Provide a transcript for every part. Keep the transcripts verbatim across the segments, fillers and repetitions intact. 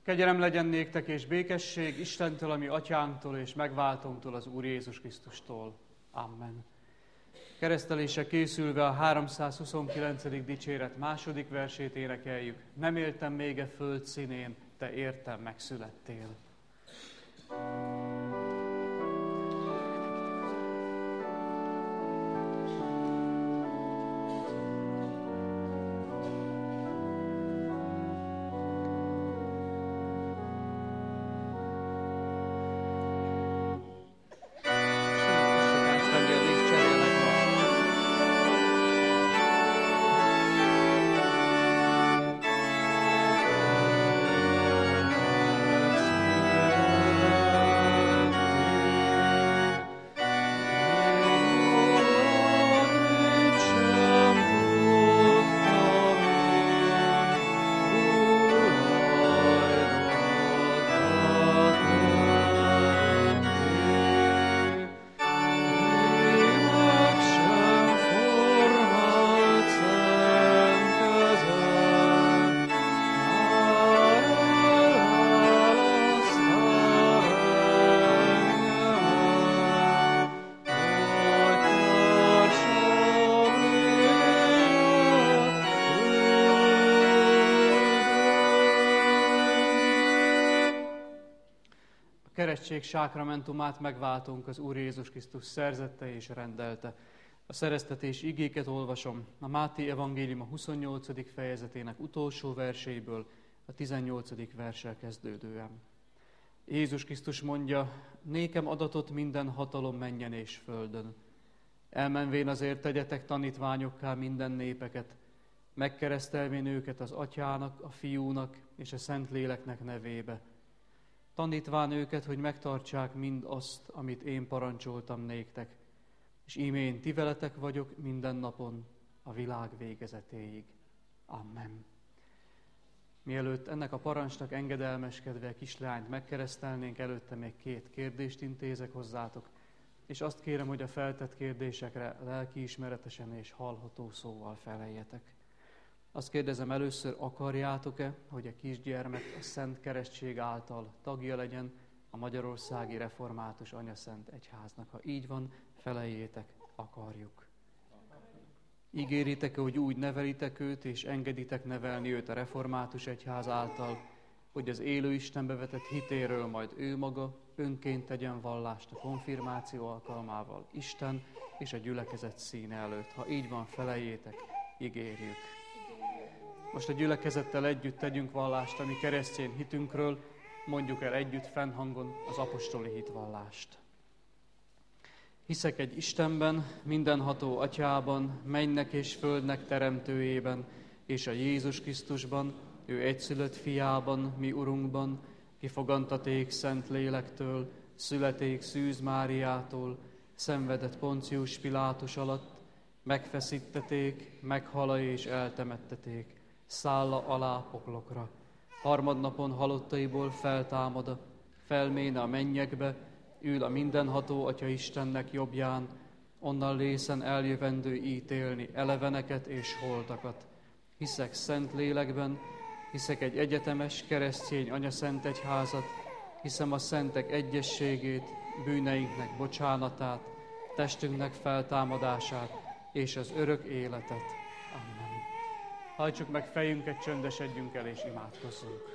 Kegyelem legyen néktek és békesség Istentől, ami atyánktól és megváltónktól, az Úr Jézus Krisztustól. Amen. Keresztelésre készülve a háromszázhuszonkilencedik dicséret második versét énekeljük. Nem éltem még e föld színén, te értem megszülettél. Keresztség sákramentumát megváltónk az Úr Jézus Krisztus szerzette és rendelte. A szereztetés igéket olvasom a Máté evangélium a huszonnyolcadik fejezetének utolsó verséből, a tizennyolcadik verssel kezdődően. Jézus Krisztus mondja, nékem adatot minden hatalom mennyen és földön. Elmenvén azért tegyetek tanítványokká minden népeket, megkeresztelvén őket az Atyának, a Fiúnak és a Szentléleknek nevébe. Tanítván őket, hogy megtartsák mind azt, amit én parancsoltam néktek, és ímén ti veletek vagyok minden napon, a világ végezetéig. Amen. Mielőtt ennek a parancsnak engedelmeskedve kislányt megkeresztelnénk, előtte még két kérdést intézek hozzátok, és azt kérem, hogy a feltett kérdésekre lelkiismeretesen és hallható szóval feleljetek. Azt kérdezem először, akarjátok-e, hogy a kisgyermek a Szent Keresztség által tagja legyen a Magyarországi Református Anyaszent Egyháznak? Ha így van, feleljétek, akarjuk. Ígéritek-e, hogy úgy nevelitek őt, és engeditek nevelni őt a Református Egyház által, hogy az élő Istenbe vetett hitéről majd ő maga önként tegyen vallást a konfirmáció alkalmával Isten és a gyülekezet színe előtt? Ha így van, feleljétek, ígérjük. Most a gyülekezettel együtt tegyünk vallást a mi keresztény hitünkről, mondjuk el együtt fennhangon az apostoli hitvallást. Hiszek egy Istenben, mindenható Atyában, mennynek és földnek teremtőjében, és a Jézus Krisztusban, ő egyszülött fiában, mi Urunkban, ki fogantaték Szent Lélektől, születék Szűz Máriától, szenvedett Poncius Pilátus alatt, megfeszítették, meghala és eltemetteték, szálla alá poklokra. Harmadnapon halottaiból feltámada, felméne a mennyekbe, ül a mindenható Atya Istennek jobbján, onnan lészen eljövendő ítélni eleveneket és holtakat. Hiszek Szent Lélekben, hiszek egy egyetemes keresztény anyaszent egyházat, hiszem a szentek egyességét, bűneinknek bocsánatát, testünknek feltámadását és az örök életet. Amen. Hajtsuk meg fejünket, csöndesedjünk el és imádkozzunk.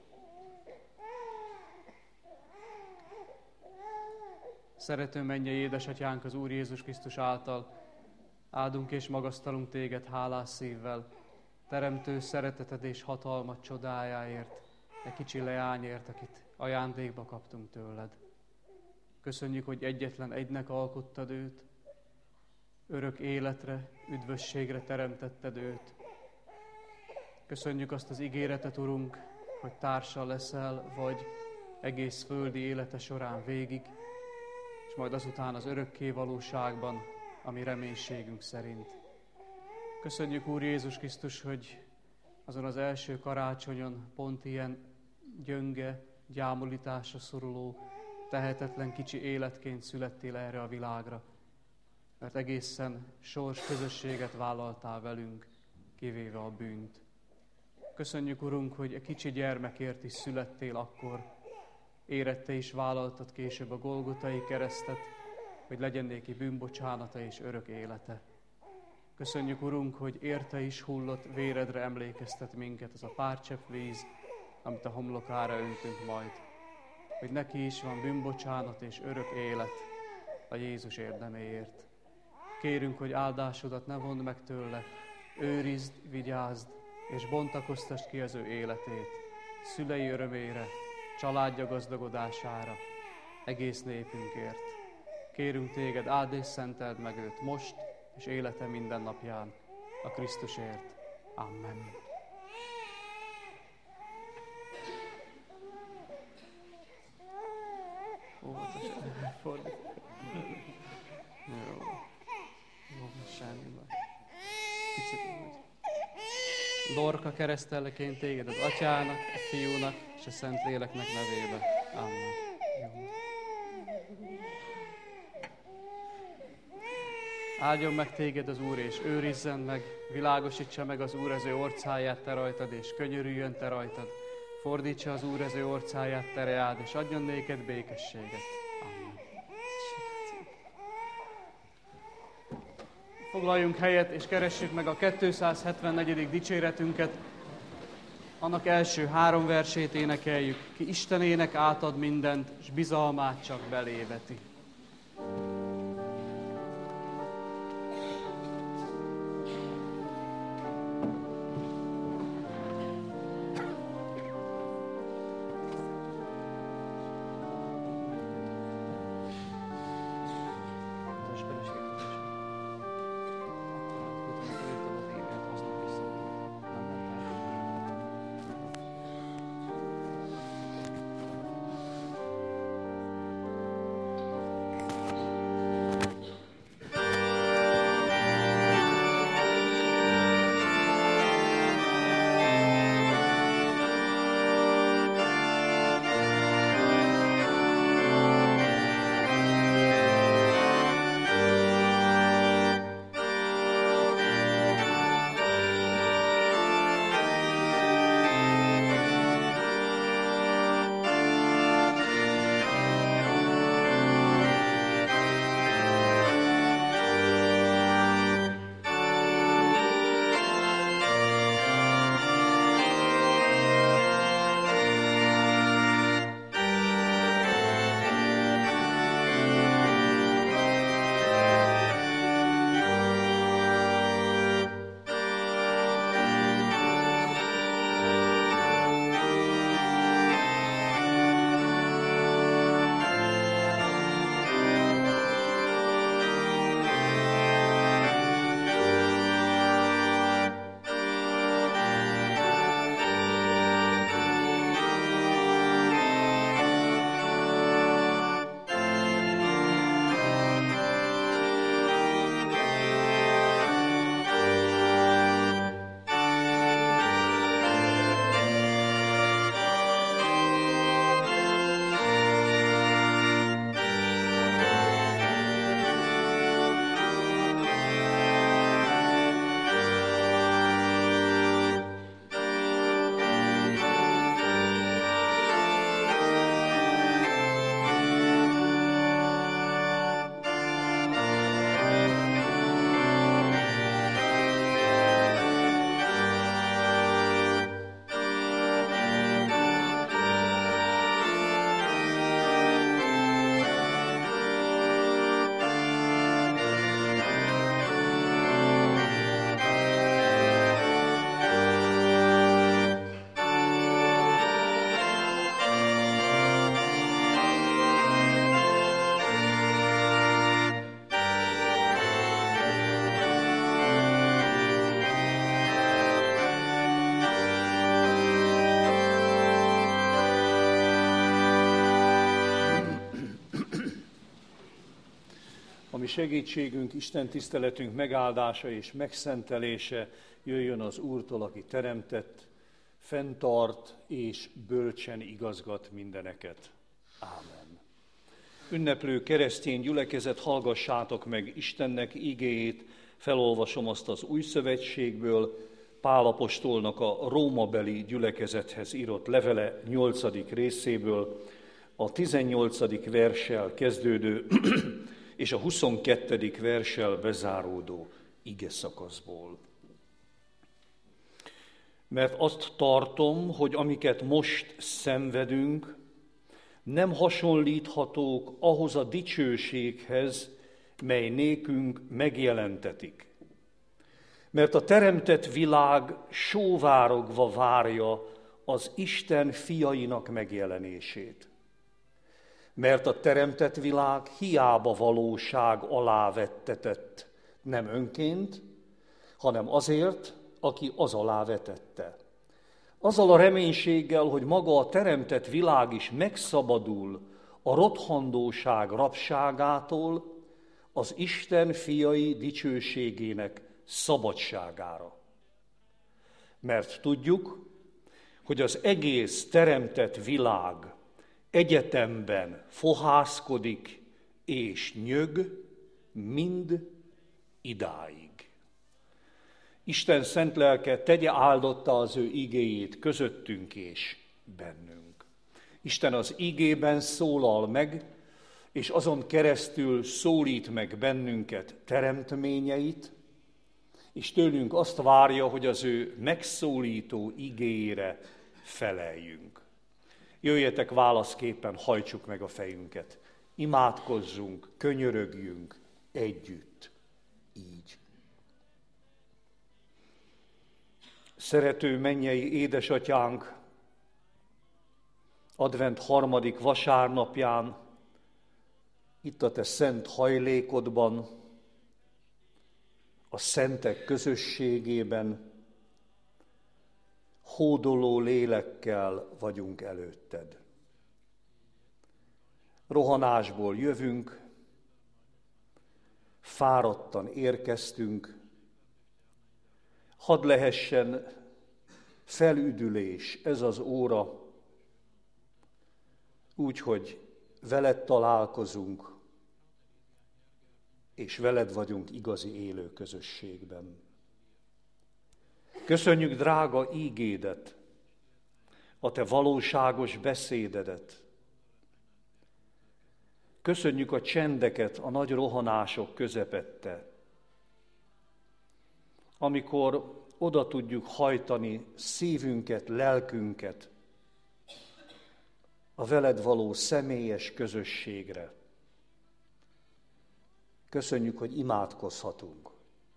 Szerető mennyei édesatyánk, az Úr Jézus Krisztus által áldunk és magasztalunk téged hálás szívvel, teremtő szereteted és hatalmat csodájáért, e kicsi leányért, akit ajándékba kaptunk tőled. Köszönjük, hogy egyetlen egynek alkottad őt, örök életre, üdvösségre teremtetted őt. Köszönjük azt az ígéretet, Urunk, hogy társa leszel, vagy egész földi élete során végig, és majd azután az örökké valóságban, ami reménységünk szerint. Köszönjük, Úr Jézus Krisztus, hogy azon az első karácsonyon pont ilyen gyönge, gyámolításra szoruló, tehetetlen kicsi életként születtél erre a világra, mert egészen sors közösséget vállaltál velünk, kivéve a bűnt. Köszönjük, Urunk, hogy a kicsi gyermekért is születtél akkor. Érette is vállaltad később a Golgotai keresztet, hogy legyen néki bűnbocsánata és örök élete. Köszönjük, Urunk, hogy érte is hullott véredre emlékeztet minket az a pár csepp víz, amit a homlokára öntünk majd. Hogy neki is van bűnbocsánat és örök élet a Jézus érdeméért. Kérünk, hogy áldásodat ne vond meg tőle, őrizd, vigyázd, és bontakoztasd ki az ő életét, szülei örömére, családja gazdagodására, egész népünkért. Kérünk téged, áld és szenteld meg őt most, és élete minden napján, a Krisztusért. Amen. Óvatos, fordít. Jó. Jó, semmi baj. Picit vagy. Dorka keresztelleként téged az Atyának, a Fiúnak és a Szentléleknek nevébe. Amen. Jó. Áldjon meg téged az Úr, és őrizzen meg, világosítsa meg az Úr az ő orcáját te rajtad, és könyörüljön te rajtad. Fordítsa az Úr az ő orcáját te reád, és adjon néked békességet. Amen. Foglaljunk helyet, és keressük meg a kétszázhetvennegyedik dicséretünket. Annak első három versét énekeljük. Ki Istenének átad mindent, és bizalmát csak belé veti. Mi segítségünk, Isten tiszteletünk megáldása és megszentelése jöjjön az Úrtól, aki teremtett, fenntart és bölcsen igazgat mindeneket. Ámen. Ünneplő keresztény gyülekezet, hallgassátok meg Istennek igéjét, felolvasom azt az Új Szövetségből, Pál apostolnak a rómabeli gyülekezethez írott levele nyolcadik részéből, a tizennyolcadik verssel kezdődő és a huszonkettedik verssel bezáródó ige szakaszból. Mert azt tartom, hogy amiket most szenvedünk, nem hasonlíthatók ahhoz a dicsőséghez, mely nékünk megjelentetik. Mert a teremtett világ sóvárogva várja az Isten fiainak megjelenését. Mert a teremtett világ hiába valóság alá vettetett, nem önként, hanem azért, aki az alá vetette. Azzal a reménységgel, hogy maga a teremtett világ is megszabadul a rothandóság rabságától, az Isten fiai dicsőségének szabadságára. Mert tudjuk, hogy az egész teremtett világ egyetemben fohászkodik és nyög mind idáig. Isten szent lelke tegye áldotta az ő igéjét közöttünk és bennünk. Isten az igében szólal meg, és azon keresztül szólít meg bennünket teremtményeit, és tőlünk azt várja, hogy az ő megszólító igéjére feleljünk. Jöjjetek, válaszképpen hajtsuk meg a fejünket, imádkozzunk, könyörögjünk együtt, így. Szerető mennyei édesatyánk, advent harmadik vasárnapján, itt a te szent hajlékodban, a szentek közösségében, hódoló lélekkel vagyunk előtted. Rohanásból jövünk, fáradtan érkeztünk, hadd lehessen felüdülés ez az óra, úgy, hogy veled találkozunk, és veled vagyunk igazi élő közösségben. Köszönjük drága ígédet, a te valóságos beszédedet. Köszönjük a csendeket a nagy rohanások közepette, amikor oda tudjuk hajtani szívünket, lelkünket a veled való személyes közösségre. Köszönjük, hogy imádkozhatunk.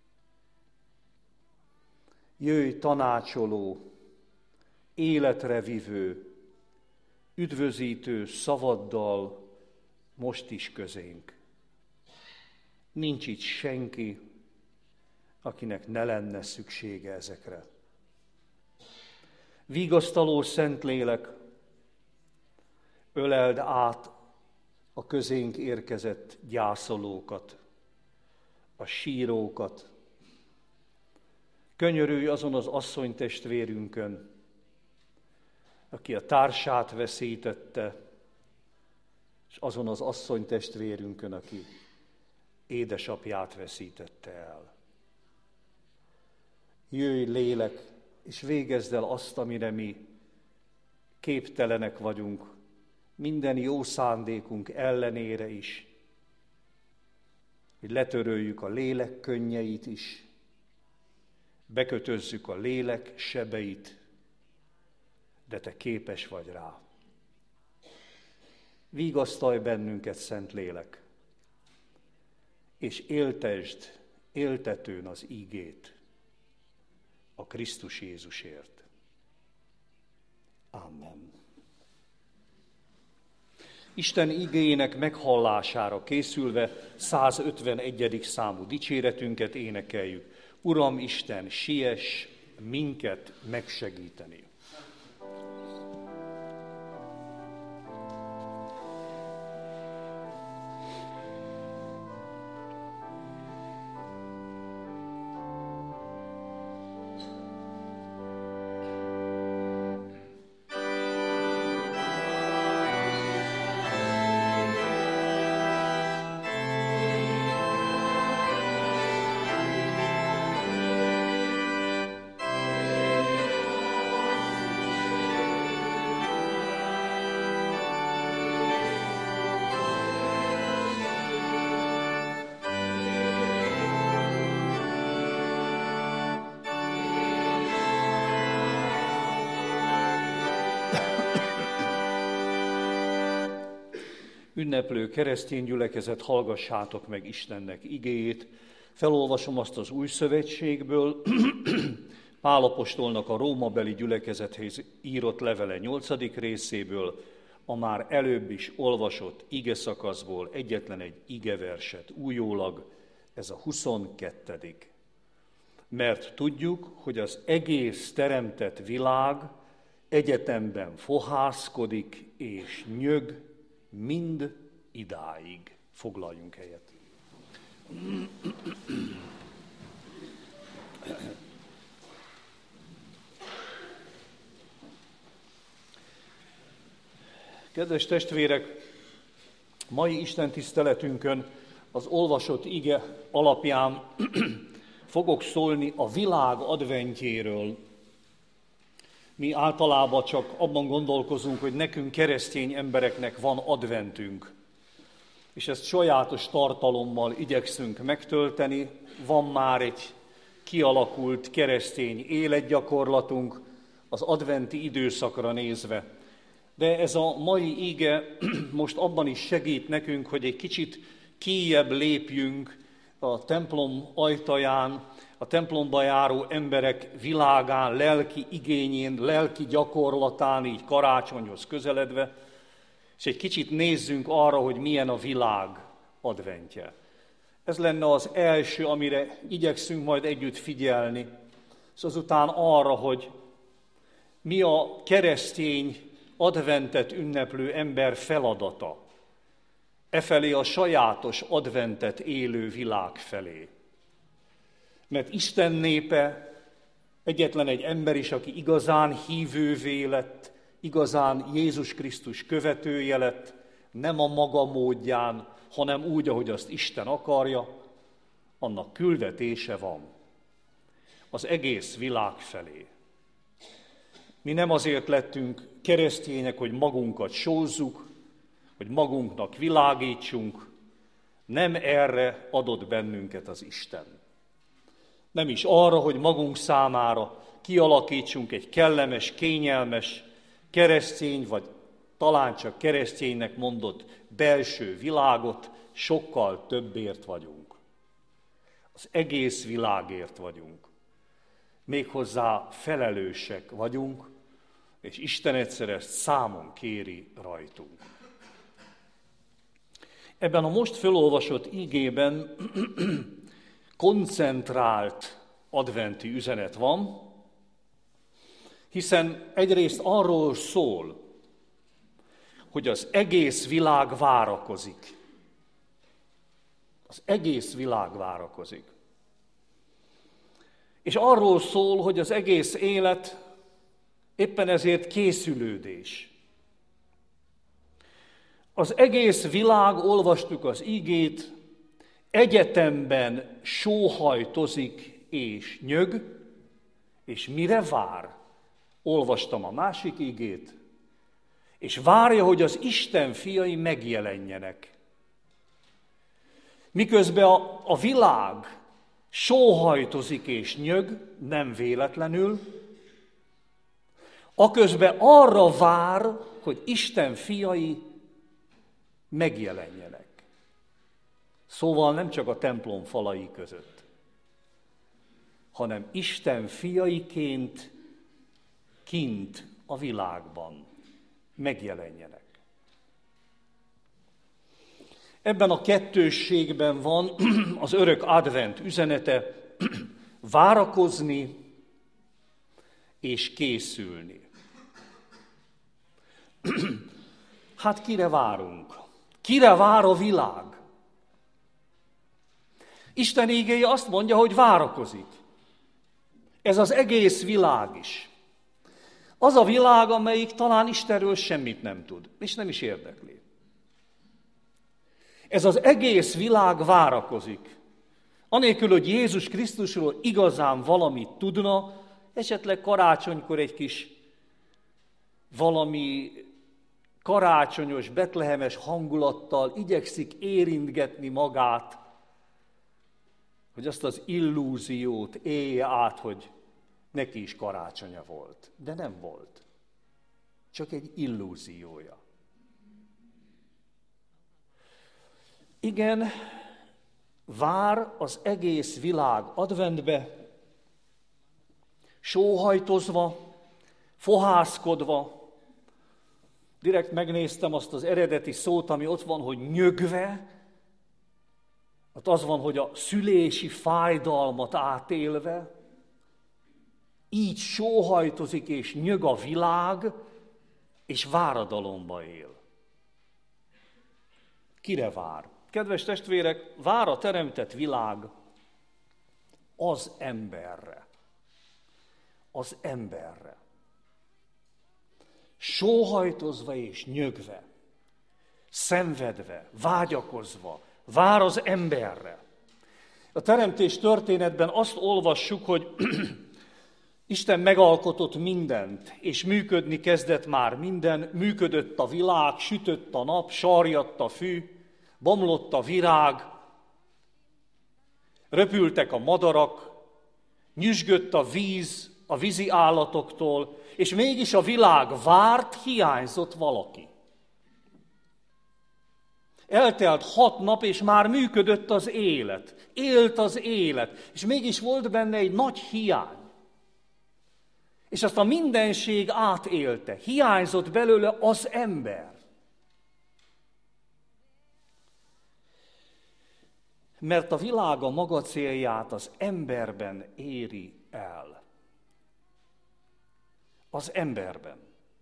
Jöjj tanácsoló, életre vivő, üdvözítő szavaddal most is közénk. Nincs itt senki, akinek ne lenne szüksége ezekre. Vigasztaló Szentlélek, öleld át a közénk érkezett gyászolókat, a sírókat. Könyörülj azon az asszonytestvérünkön, aki a társát veszítette, és azon az asszonytestvérünkön, aki édesapját veszítette el. Jöjj, lélek, és végezd el azt, amire mi képtelenek vagyunk, minden jó szándékunk ellenére is, hogy letöröljük a lélek könnyeit is, bekötözzük a lélek sebeit, de te képes vagy rá. Vigasztalj bennünket, Szentlélek, és éltesd éltetőn az ígét a Krisztus Jézusért. Amen. Isten igéjének meghallására készülve százötvenegyedik számú dicséretünket énekeljük. Uram Isten, siess minket megsegíteni! Amen. ünneplő keresztény gyülekezet, hallgassátok meg Istennek igéjét. Felolvasom azt az Új Szövetségből, Pál apostolnak a rómabeli gyülekezethez írott levele nyolcadik részéből, a már előbb is olvasott igeszakaszból egyetlen egy igeverset újólag, ez a huszonkettedik Mert tudjuk, hogy az egész teremtett világ egyetemben fohászkodik és nyög mind idáig. Foglaljunk helyet. Kedves testvérek, mai istentiszteletünkön az olvasott ige alapján fogok szólni a világ adventjéről. Mi általában csak abban gondolkozunk, hogy nekünk keresztény embereknek van adventünk, és ezt sajátos tartalommal igyekszünk megtölteni. Van már egy kialakult keresztény életgyakorlatunk az adventi időszakra nézve. De ez a mai ige most abban is segít nekünk, hogy egy kicsit kijjebb lépjünk a templom ajtaján, a templomba járó emberek világán, lelki igényén, lelki gyakorlatán, így karácsonyhoz közeledve, és egy kicsit nézzünk arra, hogy milyen a világ adventje. Ez lenne az első, amire igyekszünk majd együtt figyelni, és azután arra, hogy mi a keresztény adventet ünneplő ember feladata, efelé a sajátos adventet élő világ felé. Mert Isten népe egyetlen egy ember is, aki igazán hívővé lett, igazán Jézus Krisztus követője lett, nem a maga módján, hanem úgy, ahogy azt Isten akarja, annak küldetése van az egész világ felé. Mi nem azért lettünk keresztények, hogy magunkat sózzuk, hogy magunknak világítsunk, nem erre adott bennünket az Isten. Nem is arra, hogy magunk számára kialakítsunk egy kellemes, kényelmes, keresztény, vagy talán csak kereszténynek mondott belső világot, sokkal többért vagyunk. Az egész világért vagyunk. Méghozzá felelősek vagyunk, és Isten egyszer ezt számon kéri rajtunk. Ebben a most felolvasott ígében koncentrált adventi üzenet van, hiszen egyrészt arról szól, hogy az egész világ várakozik. Az egész világ várakozik. És arról szól, hogy az egész élet éppen ezért készülődés. Az egész világ, olvastuk az ígét, egyetemben sóhajtozik és nyög, és mire vár? Olvastam a másik ígét, és várja, hogy az Isten fiai megjelenjenek. Miközben a, a világ sóhajtozik és nyög, nem véletlenül, aközben arra vár, hogy Isten fiai megjelenjenek. Szóval nem csak a templom falai között, hanem Isten fiaiként kint a világban megjelenjenek. Ebben a kettősségben van az örök advent üzenete, várakozni és készülni. Hát kire várunk? Kire vár a világ? Isten ígéje azt mondja, hogy várakozik. Ez az egész világ is. Az a világ, amelyik talán Istenről semmit nem tud, és nem is érdekli. Ez az egész világ várakozik. Anélkül, hogy Jézus Krisztusról igazán valamit tudna, esetleg karácsonykor egy kis valami karácsonyos, betlehemes hangulattal igyekszik érintgetni magát, hogy azt az illúziót élje át, hogy neki is karácsonya volt. De nem volt. Csak egy illúziója. Igen, vár az egész világ adventbe, sóhajtozva, fohászkodva. Direkt megnéztem azt az eredeti szót, ami ott van, hogy nyögve. Hát az van, hogy a szülési fájdalmat átélve, így sóhajtozik és nyög a világ, és váradalomba él. Kire vár? Kedves testvérek, vár a teremtett világ az emberre. Az emberre. Sóhajtozva és nyögve, szenvedve, vágyakozva, vár az emberre. A teremtés történetben azt olvassuk, hogy Isten megalkotott mindent, és működni kezdett már minden, működött a világ, sütött a nap, sarjadt a fű, bomlott a virág, röpültek a madarak, nyüzsgött a víz a vízi állatoktól, és mégis a világ várt, hiányzott valaki. Eltelt hat nap, és már működött az élet, élt az élet, és mégis volt benne egy nagy hiány. És azt a mindenség átélte, hiányzott belőle az ember. Mert a világ a maga célját az emberben éri el. Az emberben.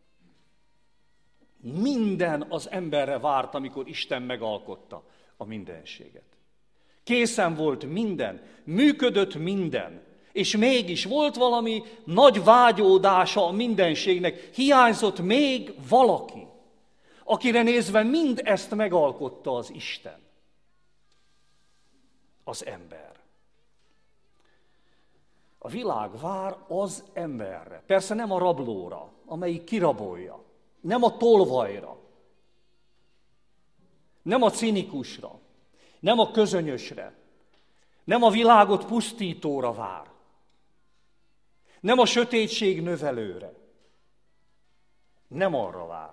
Minden az emberre várt, amikor Isten megalkotta a mindenséget. Készen volt minden, működött minden, és mégis volt valami nagy vágyódása a mindenségnek, hiányzott még valaki, akire nézve mind ezt megalkotta az Isten. Az ember. A világ vár az emberre. Persze nem a rablóra, amelyik kirabolja. Nem a tolvajra. Nem a cinikusra. Nem a közönyösre. Nem a világot pusztítóra vár. Nem a sötétség növelőre. Nem arra vár.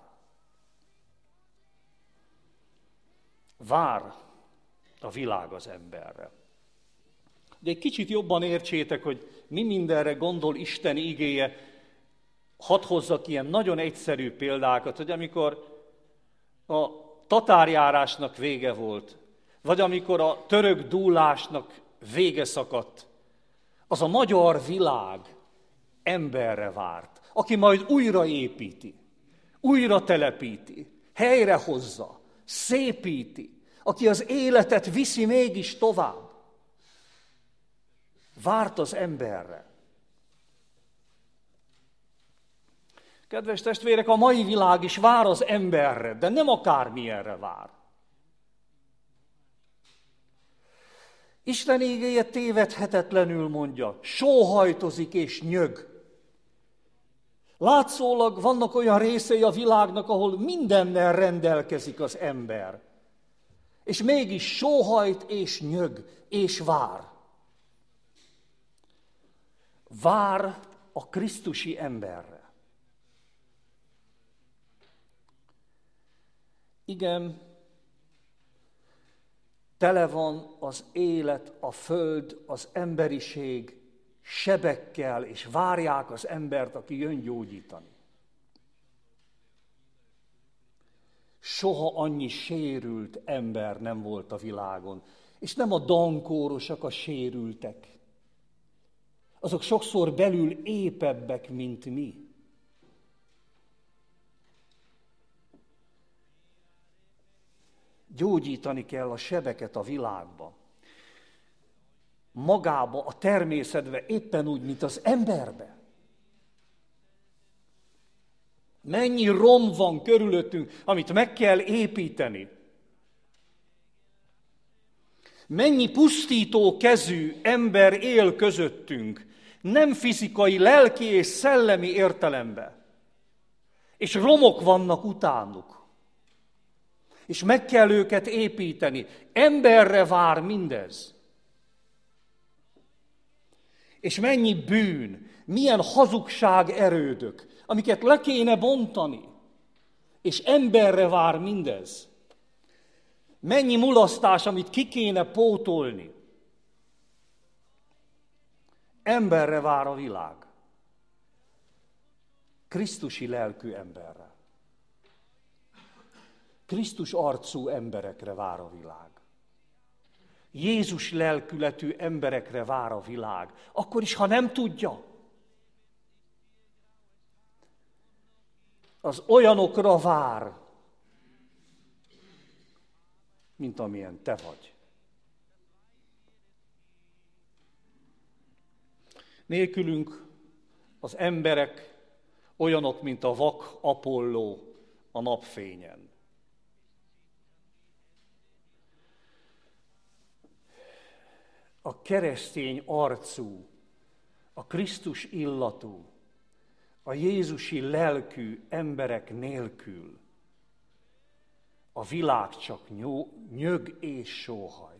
Vár a világ az emberre. De egy kicsit jobban értsétek, hogy mi mindenre gondol Isten igéje, hadd hozzak ilyen nagyon egyszerű példákat, hogy amikor a tatárjárásnak vége volt, vagy amikor a török dúlásnak vége szakadt, az a magyar világ emberre várt, aki majd újraépíti, újra telepíti, helyrehozza, szépíti, aki az életet viszi mégis tovább. Várt az emberre. Kedves testvérek, a mai világ is vár az emberre, de nem akármilyenre vár. Isten igéje tévedhetetlenül mondja, sóhajtozik és nyög. Látszólag vannak olyan részei a világnak, ahol mindennel rendelkezik az ember. És mégis sóhajt és nyög és vár. Vár a krisztusi emberre. Igen, tele van az élet, a föld, az emberiség sebekkel, és várják az embert, aki jön gyógyítani. Soha annyi sérült ember nem volt a világon, és nem a dankórosak a sérültek. Azok sokszor belül épebbek, mint mi. Gyógyítani kell a sebeket a világba. Magába, a természetbe, éppen úgy, mint az emberbe. Mennyi rom van körülöttünk, amit meg kell építeni. Mennyi pusztító kezű ember él közöttünk, nem fizikai, lelki és szellemi értelemben. És romok vannak utánuk. És meg kell őket építeni. Emberre vár mindez. És mennyi bűn, milyen hazugság erődök, amiket le kéne bontani. És emberre vár mindez. Mennyi mulasztás, amit ki kéne pótolni. Emberre vár a világ. Krisztusi lelkű emberre. Krisztus arcú emberekre vár a világ. Jézus lelkületű emberekre vár a világ. Akkor is, ha nem tudja. Az olyanokra vár, mint amilyen te vagy. Nélkülünk az emberek olyanok, mint a vak Apolló a napfényen. A keresztény arcú, a Krisztus illatú, a jézusi lelkű emberek nélkül a világ csak nyó, nyög és sóhajt.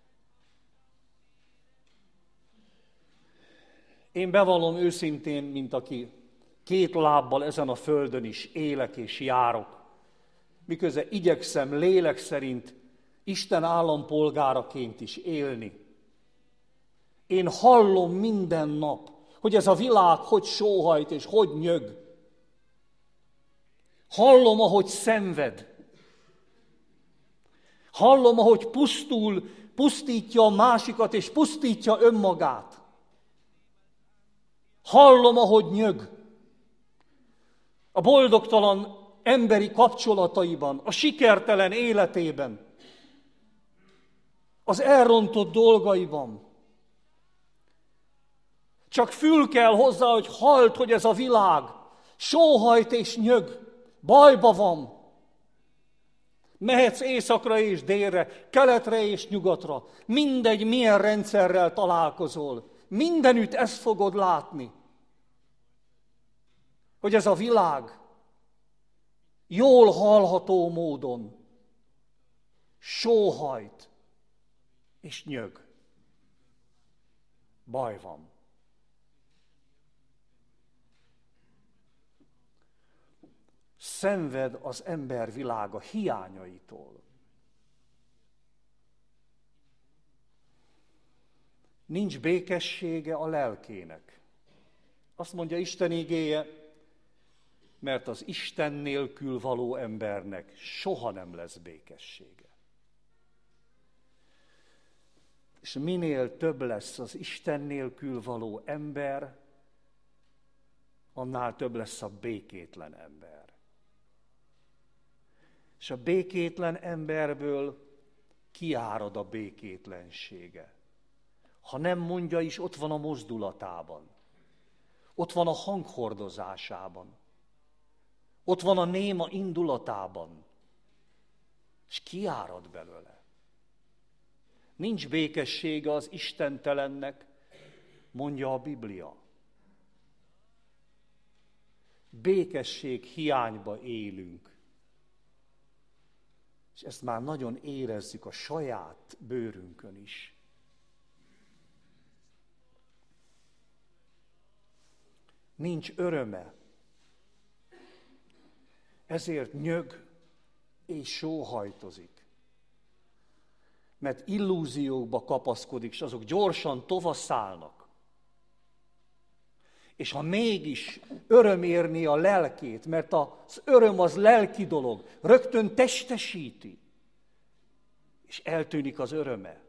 Én bevallom őszintén, mint aki két lábbal ezen a földön is élek és járok, miközben igyekszem lélek szerint Isten állampolgáraként is élni. Én hallom minden nap, hogy ez a világ hogy sóhajt és hogy nyög. Hallom, ahogy szenved. Hallom, ahogy pusztul, pusztítja a másikat és pusztítja önmagát. Hallom, ahogy nyög. A boldogtalan emberi kapcsolataiban, a sikertelen életében, az elrontott dolgaiban. Csak fül kell hozzá, hogy halld, hogy ez a világ sóhajt és nyög, bajba van. Mehetsz északra és délre, keletre és nyugatra, mindegy milyen rendszerrel találkozol, mindenütt ezt fogod látni. Hogy ez a világ jól hallható módon sóhajt és nyög. Baj van. Szenved az ember világa hiányaitól. Nincs békessége a lelkének. Azt mondja Isten igéje, mert az Isten nélkül való embernek soha nem lesz békessége. És minél több lesz az Isten nélkül való ember, annál több lesz a békétlen ember. És a békétlen emberből kiárad a békétlensége. Ha nem mondja is, ott van a mozdulatában. Ott van a hanghordozásában. Ott van a néma indulatában. És kiárad belőle. Nincs békessége az istentelennek, mondja a Biblia. Békesség hiányba élünk. És ezt már nagyon érezzük a saját bőrünkön is. Nincs öröme. Ezért nyög és sóhajtozik. Mert illúziókba kapaszkodik, és azok gyorsan tovaszállnak. És ha mégis öröm érni a lelkét, mert az öröm az lelki dolog, rögtön testesíti, és eltűnik az öröme.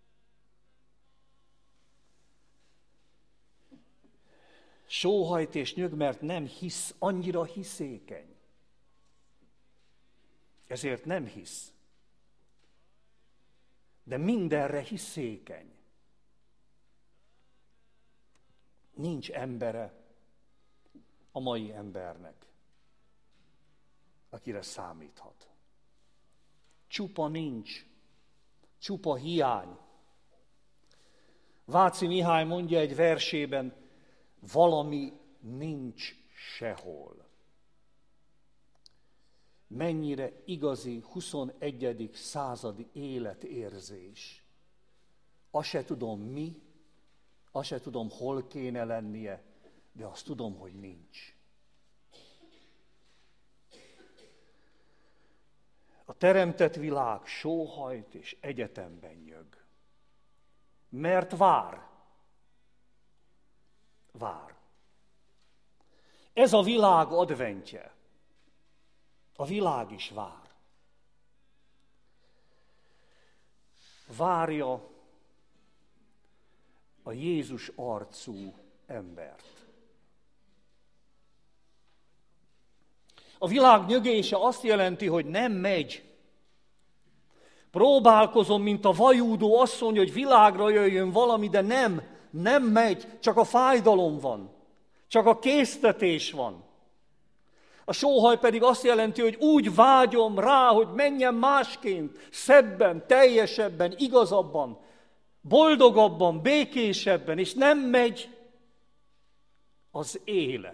Sóhajt és nyög, mert nem hisz, annyira hiszékeny. Ezért nem hisz. De mindenre hiszékeny. Nincs embere a mai embernek, akire számíthat. Csupa nincs, csupa hiány. Váci Mihály mondja egy versében, valami nincs sehol. Mennyire igazi huszonegyedik századi életérzés. Azt se tudom mi, azt se tudom, hol kéne lennie, de azt tudom, hogy nincs. A teremtett világ sóhajt és egyetemben nyög. Mert vár. Vár. Ez a világ adventje. A világ is vár. Várja a Jézus arcú embert. A világ nyögése azt jelenti, hogy nem megy. Próbálkozom, mint a vajúdó asszony, hogy világra jöjjön valami, de nem, nem megy, csak a fájdalom van, csak a késztetés van. A sóhaj pedig azt jelenti, hogy úgy vágyom rá, hogy menjen másként, szebben, teljesebben, igazabban, boldogabban, békésebben, és nem megy az élet.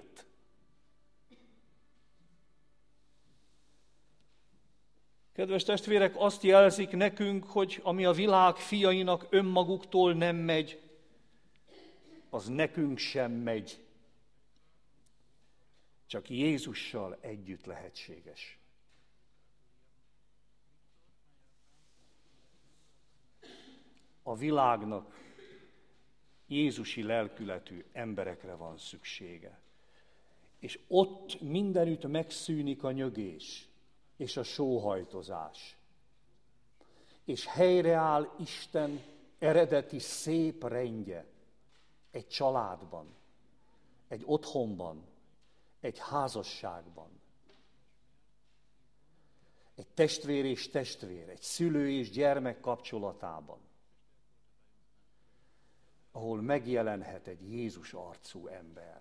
Kedves testvérek, azt jelzik nekünk, hogy ami a világ fiainak önmaguktól nem megy, az nekünk sem megy. Csak Jézussal együtt lehetséges. A világnak jézusi lelkületű emberekre van szüksége. És ott mindenütt megszűnik a nyögés és a sóhajtozás. És helyreáll Isten eredeti szép rendje egy családban, egy otthonban, egy házasságban. Egy testvér és testvér, egy szülő és gyermek kapcsolatában, ahol megjelenhet egy Jézus arcú ember.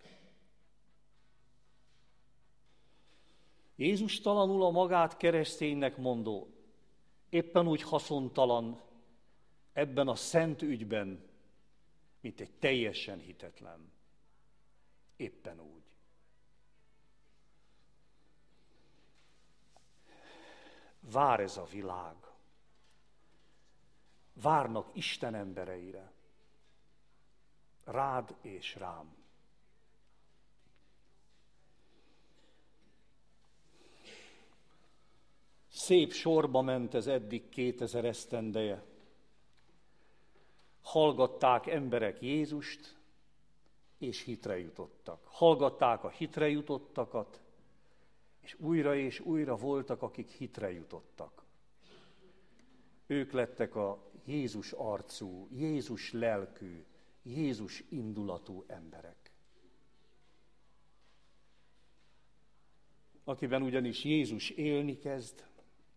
Jézus talanul a magát kereszténynek mondó, éppen úgy haszontalan ebben a szent ügyben, mint egy teljesen hitetlen. Éppen úgy. Vár ez a világ. Várnak Isten embereire. Rád és rám. Szép sorba ment ez eddig kétezer esztendeje. Hallgatták emberek Jézust, és hitre jutottak. Hallgatták a hitre jutottakat, és újra és újra voltak, akik hitre jutottak. Ők lettek a Jézus arcú, Jézus lelkű, Jézus indulatú emberek. Akiben ugyanis Jézus élni kezd,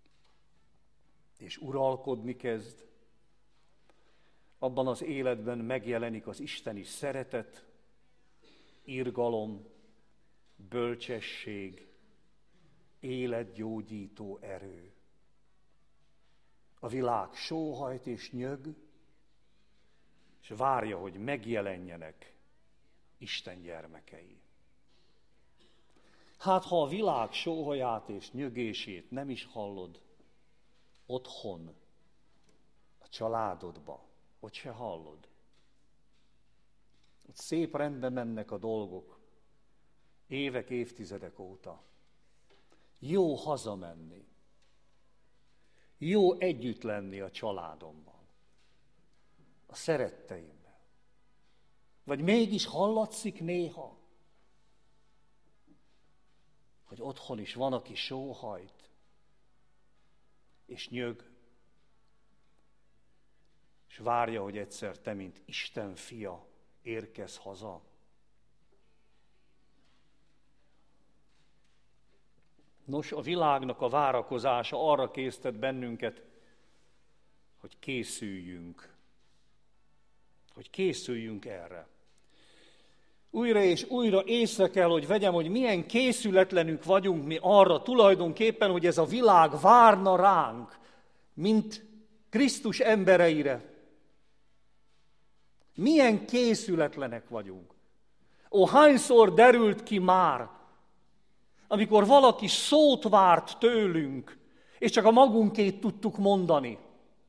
és uralkodni kezd, abban az életben megjelenik az isteni szeretet, irgalom, bölcsesség, életgyógyító erő. A világ sóhajt és nyög, és várja, hogy megjelenjenek Isten gyermekei. Hát, ha a világ sóhaját és nyögését nem is hallod, otthon, a családodba, ott se hallod. Ott szép rendben mennek a dolgok, évek, évtizedek óta. Jó hazamenni, jó együtt lenni a családommal, a szeretteimmel. Vagy mégis hallatszik néha, hogy otthon is van, aki sóhajt, és nyög, és várja, hogy egyszer te, mint Isten fia, érkezz haza. Nos, a világnak a várakozása arra késztet bennünket, hogy készüljünk. Hogy készüljünk erre. Újra és újra észre kell, hogy vegyem, hogy milyen készületlenünk vagyunk mi arra tulajdonképpen, hogy ez a világ várna ránk, mint Krisztus embereire. Milyen készületlenek vagyunk. Ó, hányszor derült ki már, amikor valaki szót várt tőlünk, és csak a magunkét tudtuk mondani.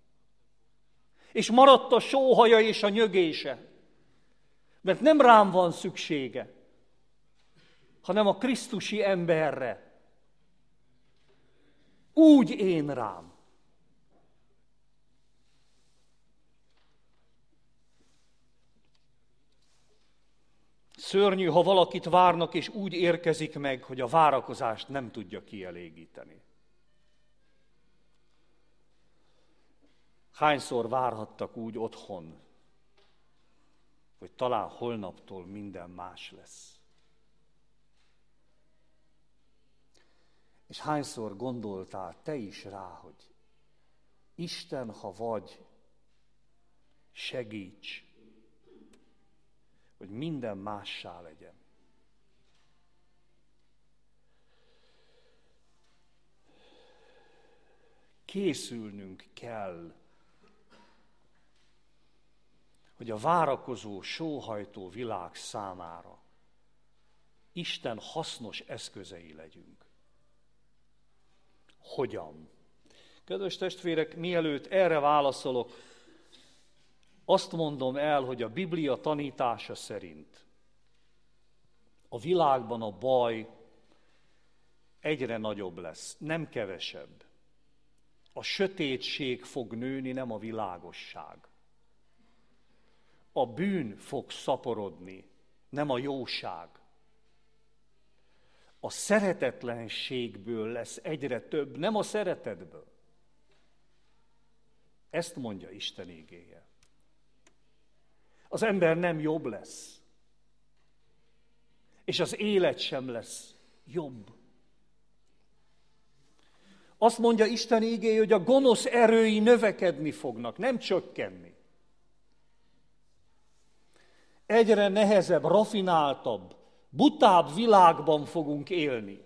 És maradt a sóhaja és a nyögése. Mert nem rám van szüksége, hanem a krisztusi emberre. úgy én rám. Szörnyű, ha valakit várnak, és úgy érkezik meg, hogy a várakozást nem tudja kielégíteni. Hányszor várhattak úgy otthon, hogy talán holnaptól minden más lesz. És hányszor gondoltál te is rá, hogy Isten, ha vagy, segíts, hogy minden mássá legyen. Készülnünk kell, hogy a várakozó, sóhajtó világ számára Isten hasznos eszközei legyünk. Hogyan? Kedves testvérek, mielőtt erre válaszolok, azt mondom el, hogy a Biblia tanítása szerint a világban a baj egyre nagyobb lesz, nem kevesebb. A sötétség fog nőni, nem a világosság. A bűn fog szaporodni, nem a jóság. A szeretetlenségből lesz egyre több, nem a szeretetből. Ezt mondja Isten igéje. Az ember nem jobb lesz, és az élet sem lesz jobb. Azt mondja Isten igéje, hogy a gonosz erői növekedni fognak, nem csökkenni. Egyre nehezebb, rafináltabb, butább világban fogunk élni.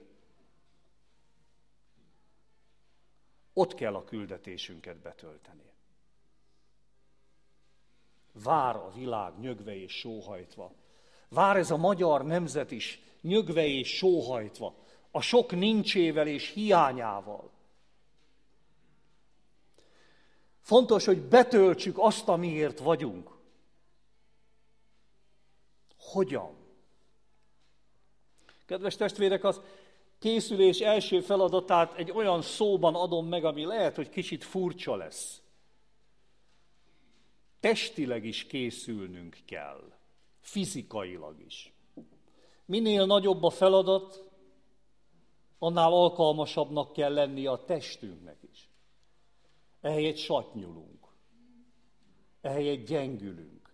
Ott kell a küldetésünket betölteni. Vár a világ nyögve és sóhajtva. Vár ez a magyar nemzet is nyögve és sóhajtva, a sok nincsével és hiányával. Fontos, hogy betöltsük azt, amiért vagyunk. Hogyan? Kedves testvérek, az készülés első feladatát egy olyan szóban adom meg, ami lehet, hogy kicsit furcsa lesz. Testileg is készülnünk kell, fizikailag is. Minél nagyobb a feladat, annál alkalmasabbnak kell lennie a testünknek is. Ehelyett sattnyulunk, ehelyett gyengülünk.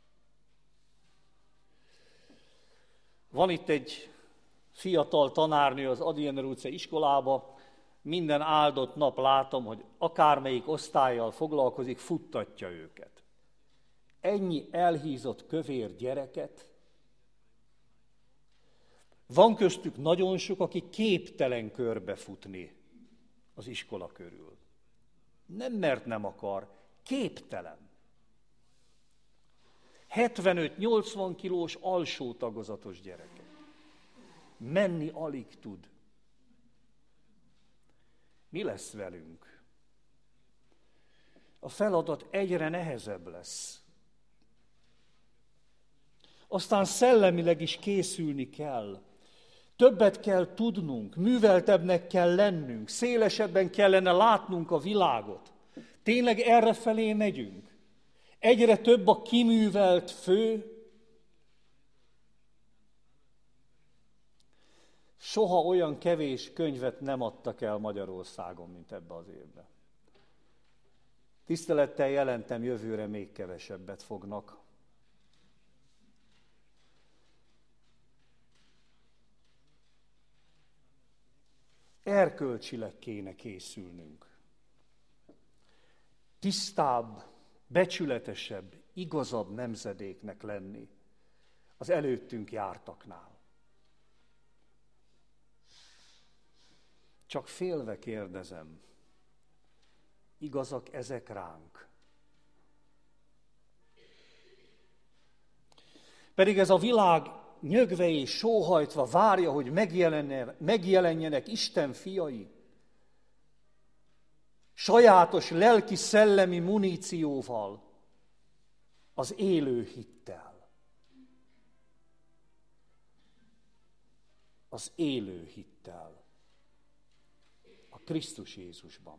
Van itt egy fiatal tanárnő az Ady Jenner utca iskolába, minden áldott nap látom, hogy akármelyik osztállyal foglalkozik, futtatja őket. Ennyi elhízott kövér gyereket, van köztük nagyon sok, aki képtelen körbefutni az iskola körül. Nem mert nem akar, képtelen. hetvenöt-nyolcvan kilós alsó tagozatos gyerekek. Menni alig tud. Mi lesz velünk? A feladat egyre nehezebb lesz. Aztán szellemileg is készülni kell. Többet kell tudnunk, műveltebbnek kell lennünk, szélesebben kellene látnunk a világot. Tényleg errefelé megyünk. Egyre több a kiművelt fő. Soha olyan kevés könyvet nem adtak el Magyarországon, mint ebbe az évben. Tisztelettel jelentem, jövőre még kevesebbet fognak. Erkölcsileg kéne készülnünk. Tisztább, becsületesebb, igazabb nemzedéknek lenni az előttünk jártaknál. Csak félve kérdezem, igazak ezek ránk? Pedig ez a világ nyögve és sóhajtva várja, hogy megjelenjenek Isten fiai. Sajátos lelki-szellemi munícióval, az élő hittel. Az élő hittel. A Krisztus Jézusban.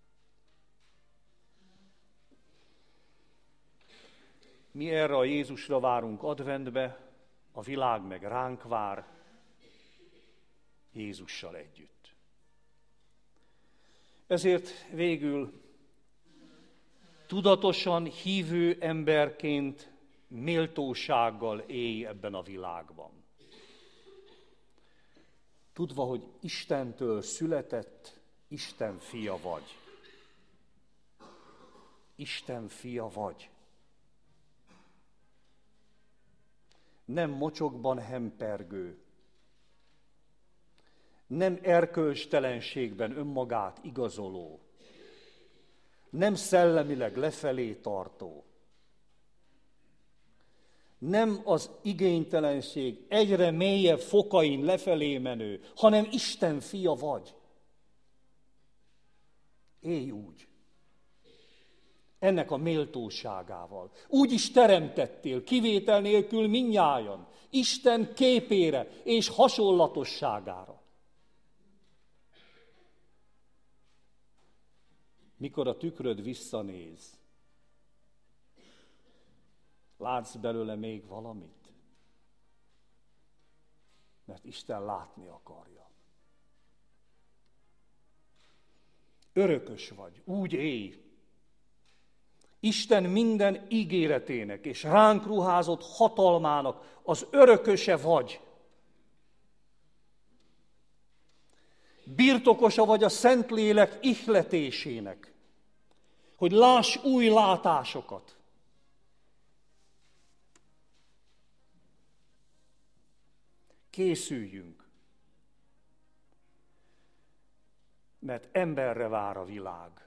Mi erre a Jézusra várunk adventbe, a világ meg ránk vár, Jézussal együtt. Ezért végül tudatosan hívő emberként méltósággal élj ebben a világban. Tudva, hogy Istentől született, Isten fia vagy. Isten fia vagy. Nem mocsokban hempergő, nem erkölcstelenségben önmagát igazoló, nem szellemileg lefelé tartó, nem az igénytelenség egyre mélyebb fokain lefelé menő, hanem Isten fia vagy. Élj úgy. Ennek a méltóságával. Úgy is teremtettél, kivétel nélkül mindnyájan, Isten képére és hasonlatosságára. Mikor a tükröd visszanéz, látsz belőle még valamit? Mert Isten látni akarja. Örökös vagy, úgy élj. Isten minden ígéretének és ránk ruházott hatalmának az örököse vagy. Birtokosa vagy a Szentlélek ihletésének, hogy láss új látásokat. Készüljünk, mert emberre vár a világ.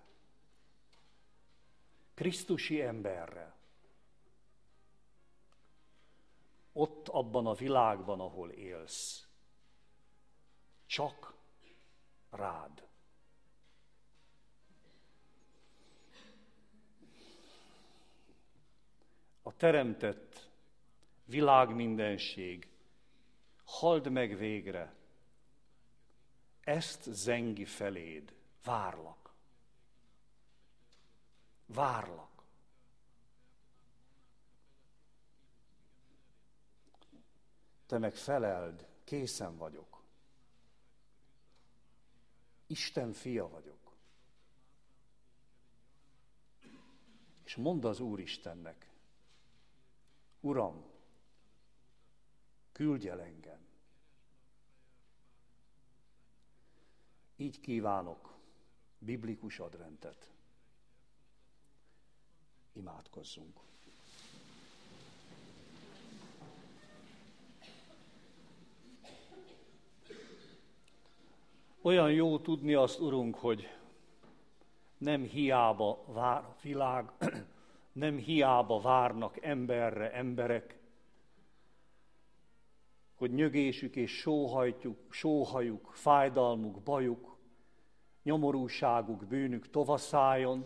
Krisztusi emberre. Ott abban a világban, ahol élsz. Csak rád. A teremtett világmindenség, halld meg végre, ezt zengi feléd, várlak. Várlak. Te meg feleld, készen vagyok. Isten fia vagyok. És mondd az Úristennek, Uram, küldj el engem. Így kívánok biblikus adventet. Imádkozzunk. Olyan jó tudni azt, Urunk, hogy nem hiába vár a világ, nem hiába várnak emberre emberek, hogy nyögésük és sóhajtjuk, sóhajuk, fájdalmuk, bajuk, nyomorúságuk, bűnük tovaszálljon,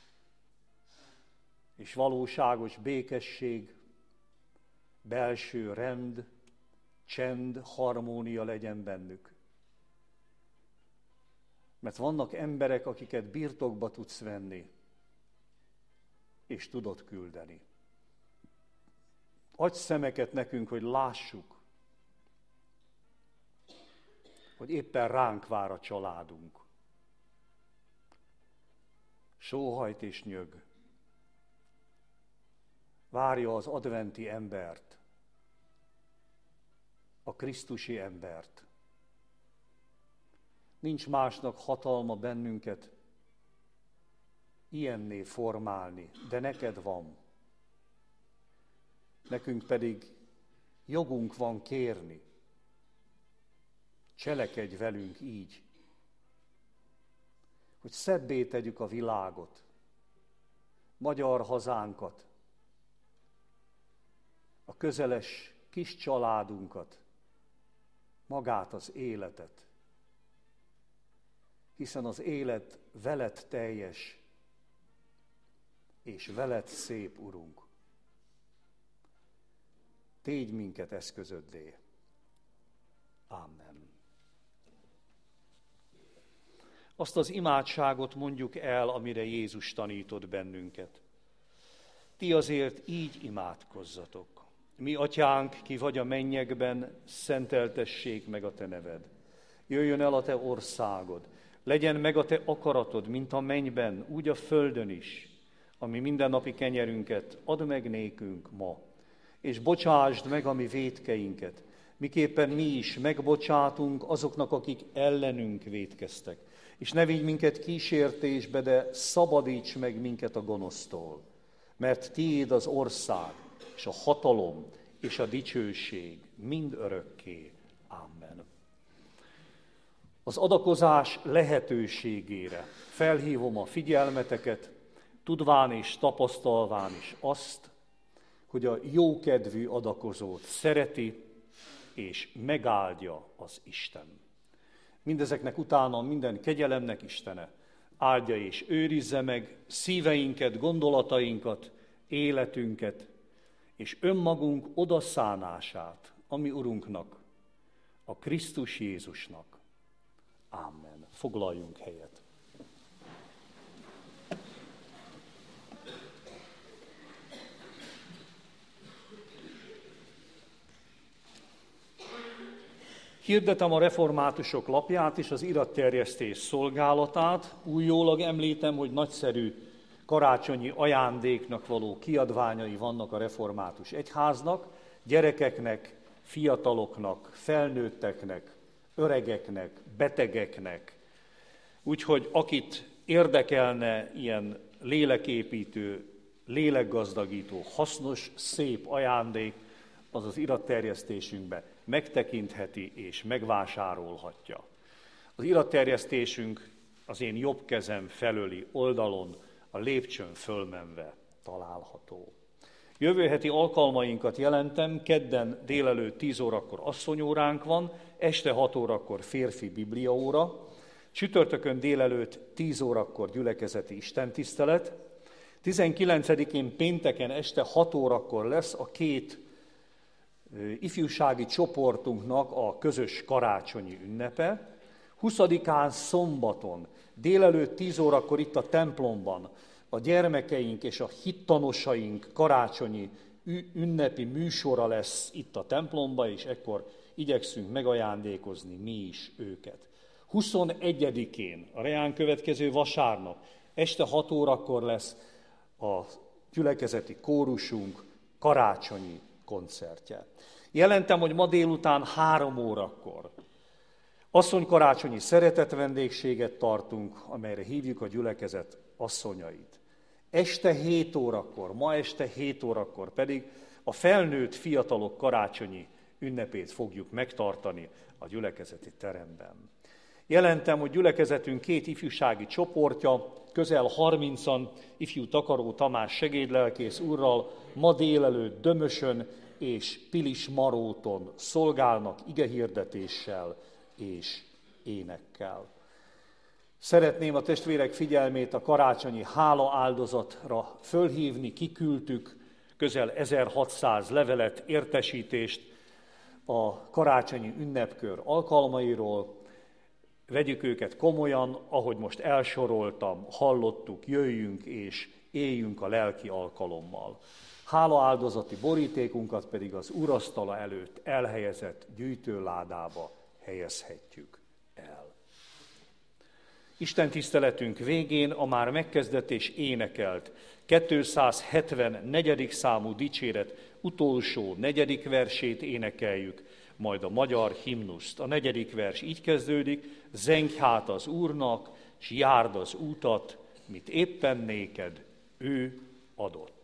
és valóságos békesség, belső rend, csend, harmónia legyen bennük. Mert vannak emberek, akiket birtokba tudsz venni, és tudod küldeni. Adj szemeket nekünk, hogy lássuk, hogy éppen ránk vár a családunk. Sóhajt és nyög. Várja az adventi embert, a krisztusi embert. Nincs másnak hatalma bennünket ilyenné formálni, de neked van. Nekünk pedig jogunk van kérni. Cselekedj velünk így, hogy szebbé tegyük a világot, magyar hazánkat, a közeles kis családunkat, magát az életet. Hiszen az élet veled teljes, és veled szép, Urunk. Tégy minket eszközöddé. Amen. azt az imádságot mondjuk el, amire Jézus tanított bennünket. Ti azért így imádkozzatok. Mi atyánk, ki vagy a mennyekben, szenteltessék meg a te neved. Jöjjön el a te országod, legyen meg a te akaratod, mint a mennyben, úgy a földön is. Ami mindennapi kenyerünket add meg nékünk ma, és bocsásd meg a mi vétkeinket, miképpen mi is megbocsátunk azoknak, akik ellenünk vétkeztek. És ne vigy minket kísértésbe, de szabadíts meg minket a gonosztól. Mert tiéd az ország, és a hatalom, és a dicsőség mind örökké. Amen. Az adakozás lehetőségére felhívom a figyelmeteket, tudván és tapasztalván is azt, hogy a jókedvű adakozót szereti és megáldja az Isten. Mindezeknek utána minden kegyelemnek Istene áldja és őrizze meg szíveinket, gondolatainkat, életünket, és önmagunk odaszánását a mi Urunknak, a Krisztus Jézusnak. Amen. Foglaljunk helyet. Hirdetem a reformátusok lapját és az iratterjesztés szolgálatát. Újólag említem, hogy nagyszerű karácsonyi ajándéknak való kiadványai vannak a református egyháznak, gyerekeknek, fiataloknak, felnőtteknek, öregeknek, betegeknek. Úgyhogy akit érdekelne ilyen léleképítő, lélekgazdagító, hasznos, szép ajándék, az az iratterjesztésünkbe megtekintheti és megvásárolhatja. Az iratterjesztésünk az én jobb kezem felőli oldalon, a lépcsőn fölmenve található. Jövő heti alkalmainkat jelentem, kedden délelőtt tíz órakor asszonyóránk van, este hat órakor férfi bibliaóra, csütörtökön délelőtt tíz órakor gyülekezeti istentisztelet, tizenkilencedikén pénteken este hat órakor lesz a két ifjúsági csoportunknak a közös karácsonyi ünnepe, huszadikán szombaton délelőtt tíz órakor itt a templomban a gyermekeink és a hittanosaink karácsonyi ünnepi műsora lesz itt a templomban, és ekkor igyekszünk megajándékozni mi is őket. huszonegyedikén, a reán következő vasárnap, este hat órakor lesz a gyülekezeti kórusunk karácsonyi koncertje. Jelentem, hogy ma délután három órakor asszonykarácsonyi szeretetvendégséget tartunk, amelyre hívjuk a gyülekezet asszonyait. Este hét órakor, ma este hét órakor pedig a felnőtt fiatalok karácsonyi ünnepét fogjuk megtartani a gyülekezeti teremben. Jelentem, hogy gyülekezetünk két ifjúsági csoportja, közel harmincan ifjú Takaró Tamás segédlelkész úrral ma délelőtt Dömösön és Pilismaróton szolgálnak igehirdetéssel és énekkel. Szeretném a testvérek figyelmét a karácsonyi hála áldozatra fölhívni, kiküldtük közel ezerhatszáz levelet, értesítést a karácsonyi ünnepkör alkalmairól. Vegyük őket komolyan, ahogy most elsoroltam, hallottuk, jöjjünk és éljünk a lelki alkalommal. Hálaáldozati borítékunkat pedig az úrasztala előtt elhelyezett gyűjtőládába helyezhetjük el. Isten tiszteletünk végén a már megkezdett és énekelt kétszázhetvennégy. számú dicséret utolsó negyedik versét énekeljük, majd a magyar himnuszt. A negyedik vers így kezdődik: zengj hát az Úrnak, s járd az útat, mit éppen néked ő adott.